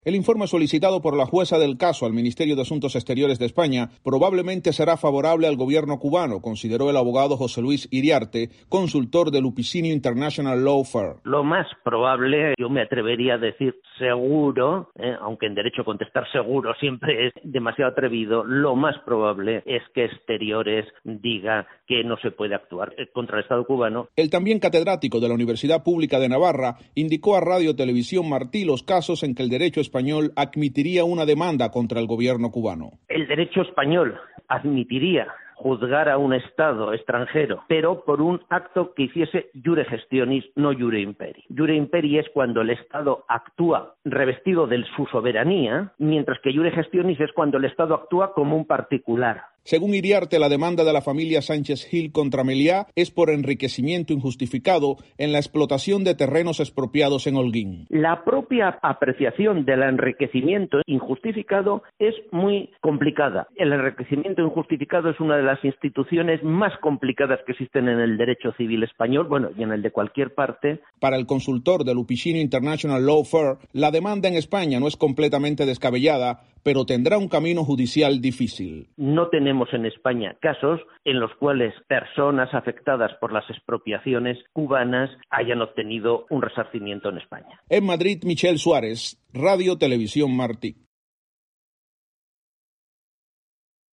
El informe solicitado por la jueza del caso al Ministerio de Asuntos Exteriores de España probablemente será favorable al gobierno cubano, consideró el abogado José Luis Iriarte, consultor del Lupicinio International Law Firm. Lo más probable, yo me atrevería a decir seguro, aunque en derecho contestar seguro siempre es demasiado atrevido, lo más probable es que Exteriores diga que no se puede actuar contra el Estado cubano. El también catedrático de la Universidad Pública de Navarra indicó a Radio Televisión Martí los casos en que el derecho español admitiría una demanda contra el gobierno cubano. El derecho español admitiría juzgar a un Estado extranjero, pero por un acto que hiciese iure gestionis, no iure imperi. Iure imperi es cuando el Estado actúa revestido de su soberanía, mientras que iure gestionis es cuando el Estado actúa como un particular. Según Iriarte, la demanda de la familia Sánchez Gil contra Meliá es por enriquecimiento injustificado en la explotación de terrenos expropiados en Holguín. La propia apreciación del enriquecimiento injustificado es muy complicada. El enriquecimiento injustificado es una de las instituciones más complicadas que existen en el derecho civil español, y en el de cualquier parte. Para el consultor del Lupicinio International Law Firm, la demanda en España no es completamente descabellada, pero tendrá un camino judicial difícil. No tenemos en España casos en los cuales personas afectadas por las expropiaciones cubanas hayan obtenido un resarcimiento en España. En Madrid, Michel Suárez, Radio Televisión Martí.